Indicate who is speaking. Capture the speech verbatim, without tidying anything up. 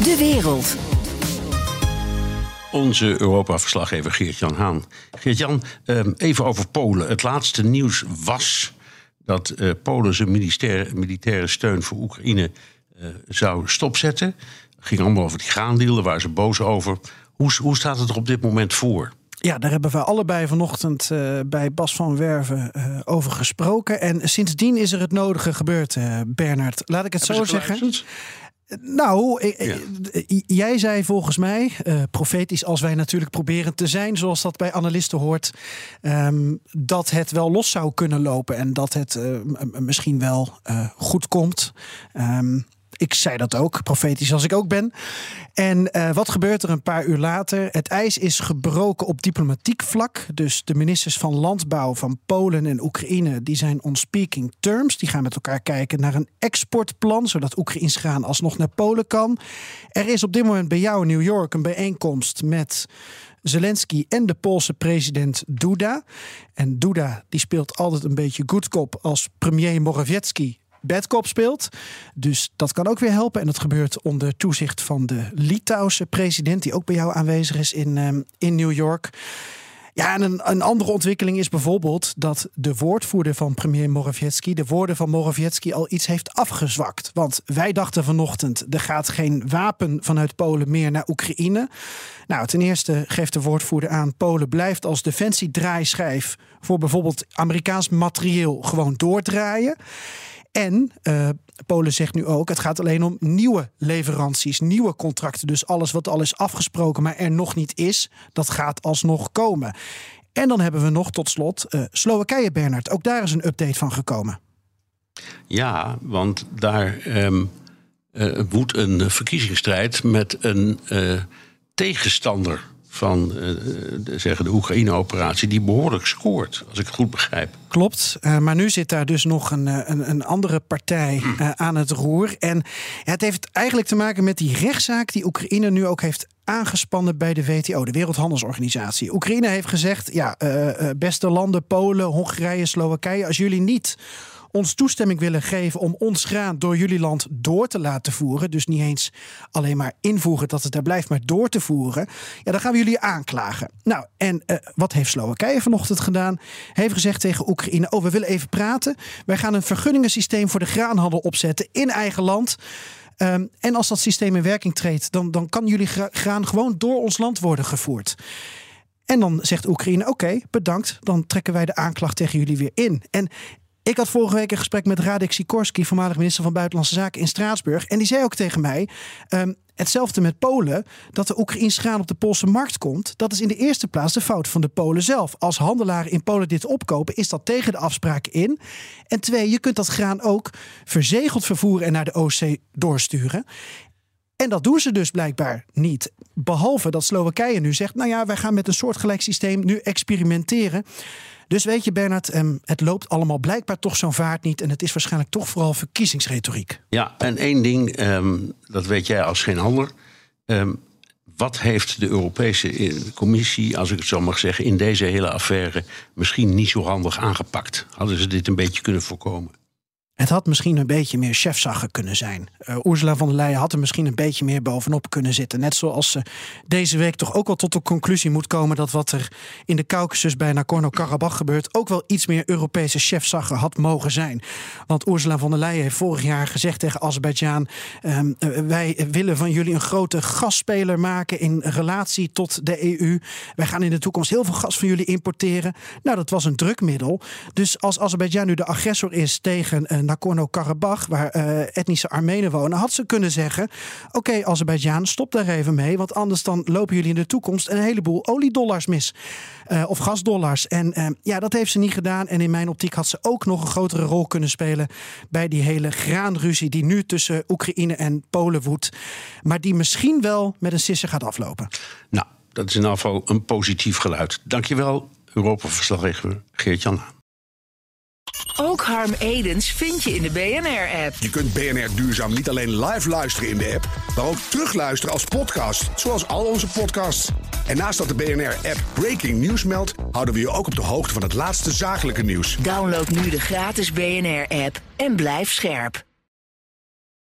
Speaker 1: De wereld.
Speaker 2: Onze Europa-verslaggever Geert-Jan Haan. Geert-Jan, even over Polen. Het laatste nieuws was dat uh, Polen zijn militaire, militaire steun voor Oekraïne uh, zou stopzetten. Het ging allemaal over die graandeal, daar waren ze boos over. Hoe, hoe staat het er op dit moment voor?
Speaker 3: Ja, daar hebben we allebei vanochtend uh, bij Bas van Werven uh, over gesproken. En sindsdien is er het nodige gebeurd, uh, Bernard. Laat ik het
Speaker 2: Hebben
Speaker 3: zo zeggen.
Speaker 2: Geluisterd?
Speaker 3: Nou,
Speaker 2: Ja.
Speaker 3: jij zei volgens mij, uh, profetisch als wij natuurlijk proberen te zijn, zoals dat bij analisten hoort, um, dat het wel los zou kunnen lopen en dat het uh, m- misschien wel uh, goed komt. Um, Ik zei dat ook, profetisch als ik ook ben. En uh, wat gebeurt er een paar uur later? Het ijs is gebroken op diplomatiek vlak. Dus de ministers van Landbouw van Polen en Oekraïne die zijn on speaking terms. Die gaan met elkaar kijken naar een exportplan, zodat Oekraïns graan alsnog naar Polen kan. Er is op dit moment bij jou in New York een bijeenkomst met Zelensky en de Poolse president Duda. En Duda die speelt altijd een beetje good cop als premier Morawiecki bad cop speelt. Dus dat kan ook weer helpen. En dat gebeurt onder toezicht van de Litouwse president, die ook bij jou aanwezig is in, um, in New York. Ja, en een, een andere ontwikkeling is bijvoorbeeld dat de woordvoerder van premier Morawiecki, de woorden van Morawiecki al iets heeft afgezwakt. Want wij dachten vanochtend, er gaat geen wapen vanuit Polen meer naar Oekraïne. Nou, ten eerste geeft de woordvoerder aan, Polen blijft als defensiedraaischijf voor bijvoorbeeld Amerikaans materieel gewoon doordraaien. En uh, Polen zegt nu ook, het gaat alleen om nieuwe leveranties, nieuwe contracten. Dus alles wat al is afgesproken, maar er nog niet is, dat gaat alsnog komen. En dan hebben we nog tot slot uh, Slowakije, Bernard. Ook daar is een update van gekomen. Ja,
Speaker 2: want daar um, uh, woedt een verkiezingsstrijd met een uh, tegenstander van uh, de, zeggen de Oekraïne-operatie, die behoorlijk scoort, als ik het goed begrijp.
Speaker 3: Klopt, uh, maar nu zit daar dus nog een, een, een andere partij uh, aan het roer. En ja, het heeft eigenlijk te maken met die rechtszaak die Oekraïne nu ook heeft aangespannen bij de W T O, de Wereldhandelsorganisatie. Oekraïne heeft gezegd, ja, uh, beste landen, Polen, Hongarije, Slowakije, als jullie niet ons toestemming willen geven om ons graan door jullie land door te laten voeren, dus niet eens alleen maar invoeren dat het daar blijft, maar door te voeren, ja, dan gaan we jullie aanklagen. Nou, en uh, wat heeft Slowakije vanochtend gedaan? Heeft gezegd tegen Oekraïne, oh, we willen even praten. Wij gaan een vergunningensysteem voor de graanhandel opzetten in eigen land. Um, en als dat systeem in werking treedt, dan, dan kan jullie gra- graan gewoon door ons land worden gevoerd. En dan zegt Oekraïne, oké, okay, bedankt, dan trekken wij de aanklacht tegen jullie weer in. En ik had vorige week een gesprek met Radek Sikorski, voormalig minister van Buitenlandse Zaken in Straatsburg. En die zei ook tegen mij, um, hetzelfde met Polen, dat de Oekraïns graan op de Poolse markt komt. Dat is in de eerste plaats de fout van de Polen zelf. Als handelaren in Polen dit opkopen, is dat tegen de afspraken in. En twee, je kunt dat graan ook verzegeld vervoeren en naar de Oostzee doorsturen. En dat doen ze dus blijkbaar niet. Behalve dat Slowakije nu zegt, nou ja, wij gaan met een soortgelijk systeem nu experimenteren. Dus weet je, Bernard, um, het loopt allemaal blijkbaar toch zo'n vaart niet. En het is waarschijnlijk toch vooral verkiezingsretoriek.
Speaker 2: Ja, en één ding, um, dat weet jij als geen ander. Um, wat heeft de Europese Commissie, als ik het zo mag zeggen, in deze hele affaire misschien niet zo handig aangepakt? Hadden ze dit een beetje kunnen voorkomen?
Speaker 3: Het had misschien een beetje meer chefzagger kunnen zijn. Uh, Ursula von der Leyen had er misschien een beetje meer bovenop kunnen zitten. Net zoals ze deze week toch ook wel tot de conclusie moet komen dat wat er in de Caucasus bij Nagorno-Karabakh gebeurt ook wel iets meer Europese chefzagger had mogen zijn. Want Ursula von der Leyen heeft vorig jaar gezegd tegen Azerbeidzjan, um, uh, wij willen van jullie een grote gasspeler maken in relatie tot de E U. Wij gaan in de toekomst heel veel gas van jullie importeren. Nou, dat was een drukmiddel. Dus als Azerbeidzjan nu de agressor is tegen uh, Nagorno-Karabakh, waar uh, etnische Armenen wonen, had ze kunnen zeggen, oké, okay, Azerbeidzjan, stop daar even mee, want anders dan lopen jullie in de toekomst een heleboel oliedollars mis. Uh, of gasdollars. En uh, ja, dat heeft ze niet gedaan. En in mijn optiek had ze ook nog een grotere rol kunnen spelen bij die hele graanruzie die nu tussen Oekraïne en Polen woedt. Maar die misschien wel met een sisser gaat aflopen.
Speaker 2: Nou, dat is in ieder geval een positief geluid. Dankjewel, Europa-verslaggever Geert-Jan Haan.
Speaker 1: Ook Harm Edens vind je in de B N R-app.
Speaker 4: Je kunt B N R Duurzaam niet alleen live luisteren in de app, maar ook terugluisteren als podcast, zoals al onze podcasts. En naast dat de B N R-app Breaking News meldt, houden we je ook op de hoogte van het laatste zakelijke nieuws.
Speaker 1: Download nu de gratis B N R-app en blijf scherp.